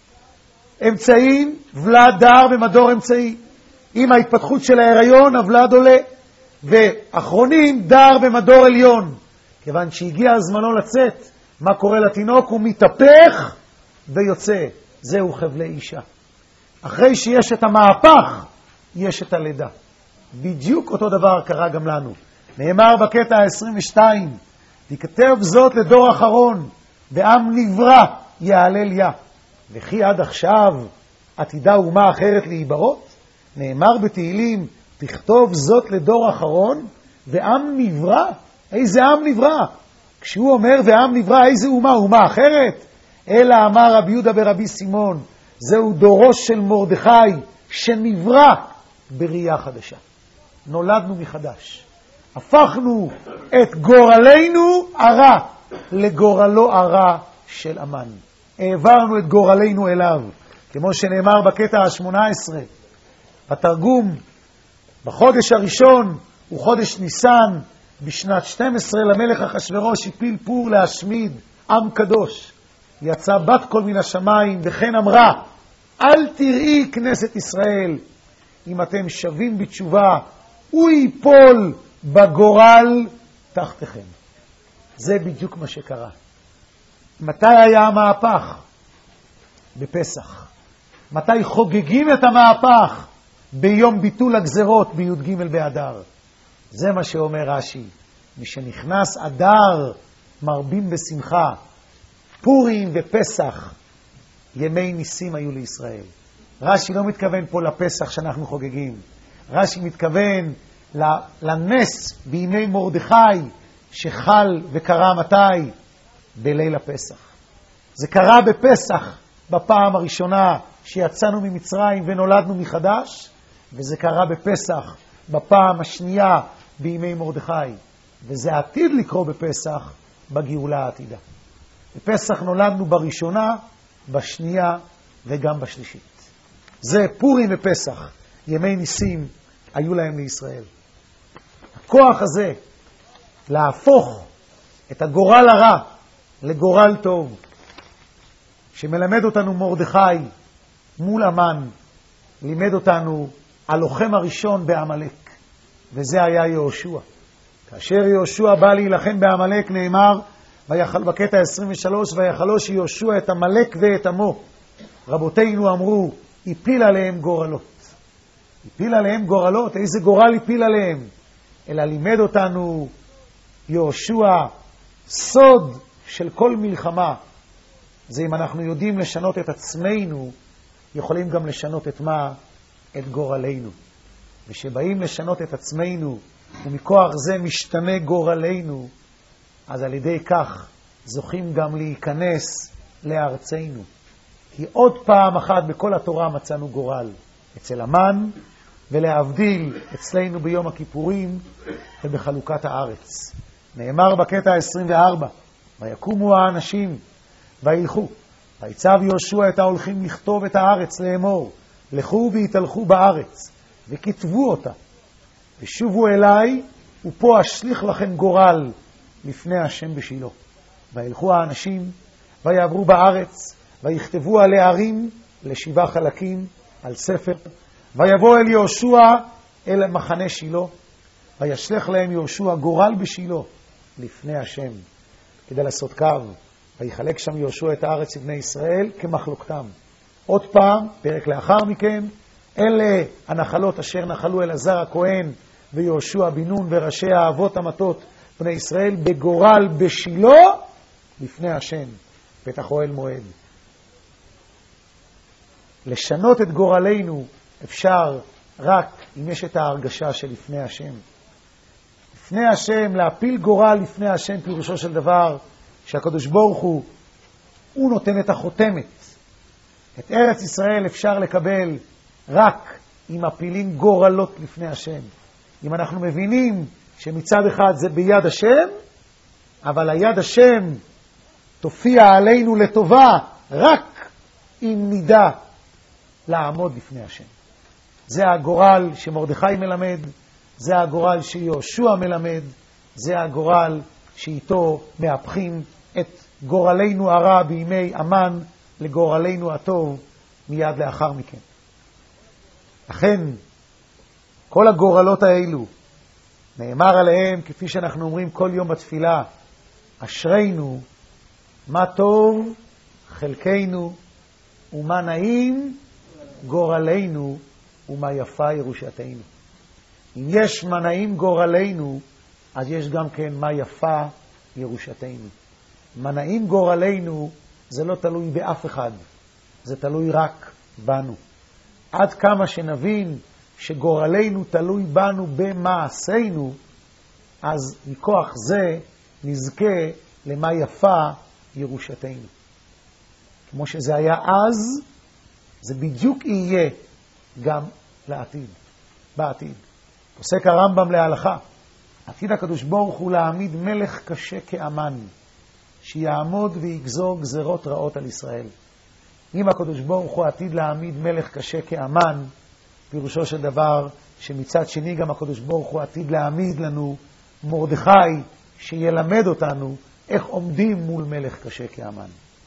אמצעים, ולד דר במדור אמצעי. עם ההתפתחות של ההיריון, הוולד עולה. ואחרונים, דר במדור עליון. כיוון שהגיע הזמנו לצאת, מה קורה לתינוק? הוא מתהפך ויוצא. זהו חבלי אישה. אחרי שיש את המהפך, יש את הלידה. בדיוק אותו דבר קרה גם לנו. נאמר בקטע 22, תכתב זאת לדור אחרון, ועם נברא יעלל יה. וכי עד עכשיו עתידה אומה אחרת להיברות? נאמר בתהילים, תכתוב זאת לדור אחרון, ועם נברא? איזה עם נברא? כשהוא אומר ועם נברא, איזה אומה? אומה אחרת? אלא אמר רבי יהודה ברבי סימון, זהו דורו של מרדכי שנברא בראייה חדשה. נולדנו מחדש. הפכנו את גורלנו הרע לגורלו הרע של המן. העברנו את גורלנו אליו. כמו שנאמר בקטע ה-18, בתרגום, בחודש הראשון הוא חודש ניסן, בשנת 12 למלך אחשוורוש הפיל פור להשמיד עם קדוש. יצא בת קול מן השמיים וכן אמרה, אל תראי כנסת ישראל, אם אתם שווים בתשובה, הוא ייפול בגורל תחתכם. זה בדיוק מה שקרה. מתי היה המהפך? בפסח. מתי חוגגים את המהפך? ביום ביטול הגזרות בי"ג באדר. זה מה שאומר רש"י. משנכנס אדר מרבים בשמחה. פורים ופסח ימי ניסים היו לישראל. רש"י לא מתכוון פה לפסח שאנחנו חוגגים. רש"י מתכוון לנס בימי מרדכי שחל וקרה מתי? בליל הפסח. זה קרה בפסח בפעם הראשונה שיצאנו ממצרים ונולדנו מחדש, וזה קרה בפסח בפעם השנייה בימי מרדכי, וזה עתיד לקרות בפסח בגאולה העתידה. בפסח נולדנו בראשונה, בשנייה וגם בשלישית. זה פורים ופסח, ימי ניסים היו להם לישראל. הכוח הזה להפוך את הגורל הרע לגורל טוב, שמלמד אותנו מרדכי מול המן, לימד אותנו הלוחם הראשון בעמלק, וזה היה יהושע. כאשר יהושע בא להילחם בעמלק, נאמר בקטע 23, ויחלוש יהושע את עמלק ואת עמו. רבותינו אמרו, הפיל עליהם גורלות. הפיל עליהם גורלות, איזה גורל הפיל עליהם? אלא לימד אותנו יהושע סוד של כל מלחמה. זה אם אנחנו יודעים לשנות את עצמנו, יכולים גם לשנות את מה? את גורלנו. ושבאים לשנות את עצמנו, ומכוח זה משתנה גורלנו, אז על ידי כך זוכים גם להיכנס לארצנו. כי עוד פעם אחת בכל התורה מצאנו גורל. אצל המן, ולהבדיל אצלנו ביום הכיפורים ובחלוקת הארץ. נאמר בקטע 24, ויקומו האנשים וילכו, ויצב יהושע את ההולכים לכתוב את הארץ לאמור, לכו והתהלכו בארץ, וכתבו אותה, ושובו אליי, ופה אשליך לכם גורל לפני השם בשילה. וילכו האנשים, ויעברו בארץ, ויכתבו עלי ערים ל7 חלקים על ספר, ויבוא אל יהושע אל מחנה שילה, וישלח להם יהושע גורל בשילה לפני השם, כדי לעשות קו. ויחלק שם יהושע את הארץ לבני ישראל כמחלוקתם. עוד פעם, פרק לאחר מכן, אלה הנחלות אשר נחלו אלעזר הכהן ויהושע בן נון וראשי האבות המטות בני ישראל בגורל בשילה לפני השם, פתח אוהל מועד. לשנות את גורלנו אפשר רק אם יש את ההרגשה של לפני השם. לפני השם, להפיל גורל לפני השם, פירושו של דבר שהקדוש ברוך הוא נותן את החותמת. את ארץ ישראל אפשר לקבל רק אם מפילים גורלות לפני השם. אם אנחנו מבינים שמצד אחד זה ביד השם, אבל היד השם תופיע עלינו לטובה רק אם נדע לעמוד לפני השם. זה הגורל שמרדכי מלמד, זה הגורל שיהושע מלמד, זה הגורל שאיתו מהפכים את גורלנו הרע בימי אמן לגורלנו הטוב מיד לאחר מכן. לכן כל הגורלות האלו נאמר עליהם, כפי שאנחנו אומרים כל יום בתפילה, אשרינו, מה טוב חלקנו ומה נעים גורלנו ומה יפה ירושתנו. אם יש מה נעים גורלנו, אז יש גם כן מה יפה ירושתנו. מה נעים גורלנו זה לא תלוי באף אחד, זה תלוי רק בנו. עד כמה שנבין שגורלנו תלוי בנו במעשינו, אז מכוח זה נזכה למה יפה ירושתנו. כמו שזה היה אז, זה בדיוק יהיה גם לעתיד, בעתיד. פוסק הרמב"ם להלכה, עתיד הקדוש ברוך הוא להעמיד מלך קשה כאמן, שיעמוד ויגזור גזרות רעות על ישראל. אם הקדוש ברוך הוא עתיד להעמיד מלך קשה כאמן, פירושו של דבר שמצד שני גם הקדוש ברוך הוא עתיד להעמיד לנו מרדכי שילמד אותנו איך עומדים מול מלך קשה כאמן.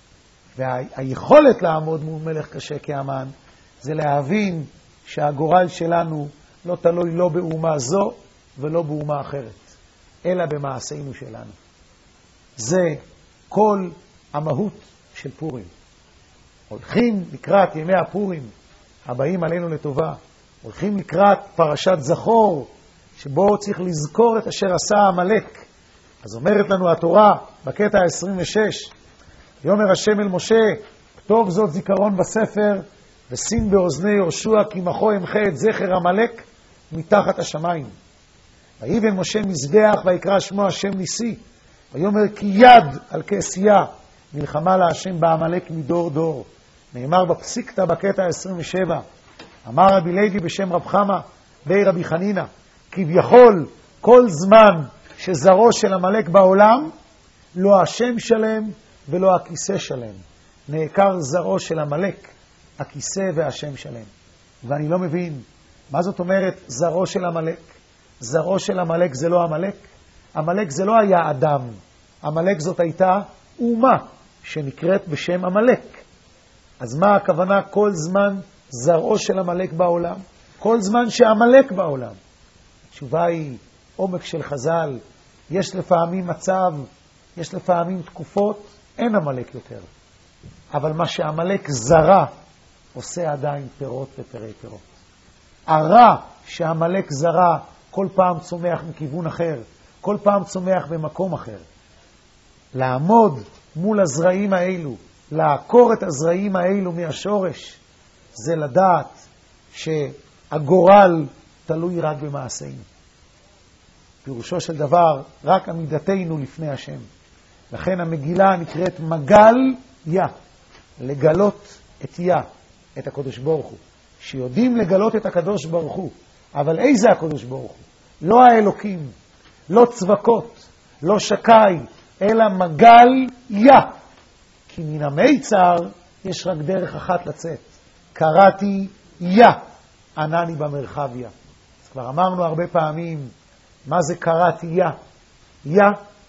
והיכולת לעמוד מול מלך קשה כאמן זה להבין שהגורל שלנו לא תלוי לא באומה זו ולא באומה אחרת, אלא במעשינו שלנו. זה כל המהות של פורים. הולכים לקראת ימי הפורים הבאים עלינו לטובה, הולכים לקראת פרשת זכור, שבו צריך לזכור את אשר עשה עמלק. אז אומרת לנו התורה בקטע 26, יאמר השם אל משה, כתוב זאת זיכרון בספר, ושים באוזני יהושע, כי מחו ימחה את זכר עמלק מתחת השמיים. ויבן משה מזבח ויקרא שמו השם ניסי, ויאמר כי יד על כעשייה מלחמה להשם בעמלק מדור דור. נאמר בפסיקתא בקטע 27, אמר רבי לוי בשם רב חמא בי רבי חנינא, כביכול כל זמן שזרו של עמלק בעולם, לא השם שלם ולא הכיסא שלם. נעקר זרו של עמלק, הכיסא והשם שלם. ואני לא מבין, מה זאת אומרת זרו של עמלק? זרו של עמלק זה לא עמלק. עמלק זה לא היה אדם. עמלק זאת הייתה אומה שנקראת בשם עמלק. אז מה הכוונה כל זמן זרעו של עמלק בעולם? כל זמן שעמלק בעולם. התשובה היא עומק של חז"ל. יש לפעמים מצב, יש לפעמים תקופות, אין עמלק יותר. אבל מה שעמלק זרע עושה עדיין פירות ופרי פירות. הרע שעמלק זרע כל פעם צומח מכיוון אחר, כל פעם צומח במקום אחר. לעמוד מול הזרעים האלו, לעקור את הזרעים האלו מהשורש, זה לדעת שהגורל תלוי רק במעשינו. פירושו של דבר, רק עמידתנו לפני השם. לכן המגילה נקראת מגל יה, לגלות את יה, את הקדוש ברוך הוא. שיודעים לגלות את הקדוש ברוך הוא, אבל איזה הקדוש ברוך הוא? לא האלוקים, לא צבקות, לא שקי, אלא מגל יה. כי מן המיצר יש רק דרך אחת לצאת. קראתי יה, ענני במרחב יה. אז כבר אמרנו הרבה פעמים, מה זה קראתי יה? יה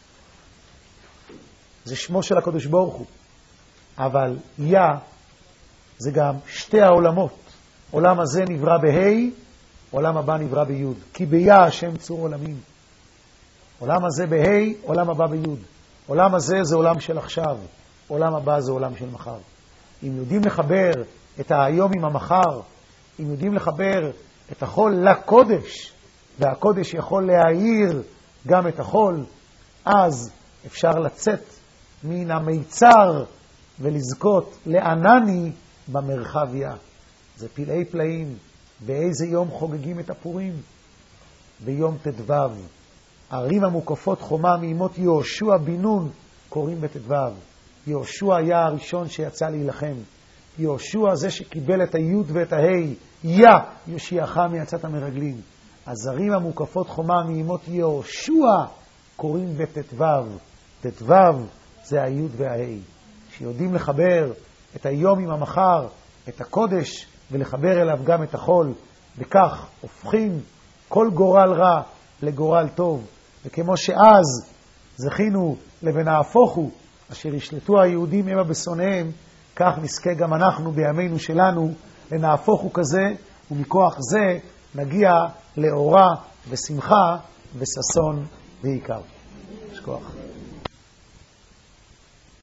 זה שמו של הקדוש ברוך הוא. אבל יה זה גם שתי העולמות. עולם הזה נברא בהי, עולם הבא נברא ביוד. כי ביה השם צור עולמים. עולם הזה בהי, עולם הבא ביוד. עולם הזה זה עולם של עכשיו. עולם הבא זה עולם של מחר. אם יודעים לחבר את היום עם המחר, אם יודעים לחבר את החול לקודש, והקודש יכול להאיר גם את החול, אז אפשר לצאת מן המיצר ולזכות לענני במרחביה. זה פלאי פלאים. באיזה יום חוגגים את הפורים? ביום ט"ו. ערים המוקפות חומה מימות יהושע בן נון קוראים בט"ו. יהושע היה הראשון שיצא להילחם. יהושע זה שקיבל את היוד ואת ההי, יושיעך מיצאת המרגלים. אז ערים המוקפות חומה מימות יהושע קוראים בט"ו. ט"ו זה היוד וההי. שיודעים לחבר את היום עם המחר, את הקודש, ולחבר אליו גם את החול, וכך הופכים כל גורל רע לגורל טוב. וכמו שאז זכינו לבנהפוכו, אשר ישלטו היהודים המה בשונאיהם, כך נזכה גם אנחנו בימינו שלנו לנהפוכו כזה, ומכוח זה נגיע לאורה ושמחה וששון ועיקר. יש כוח.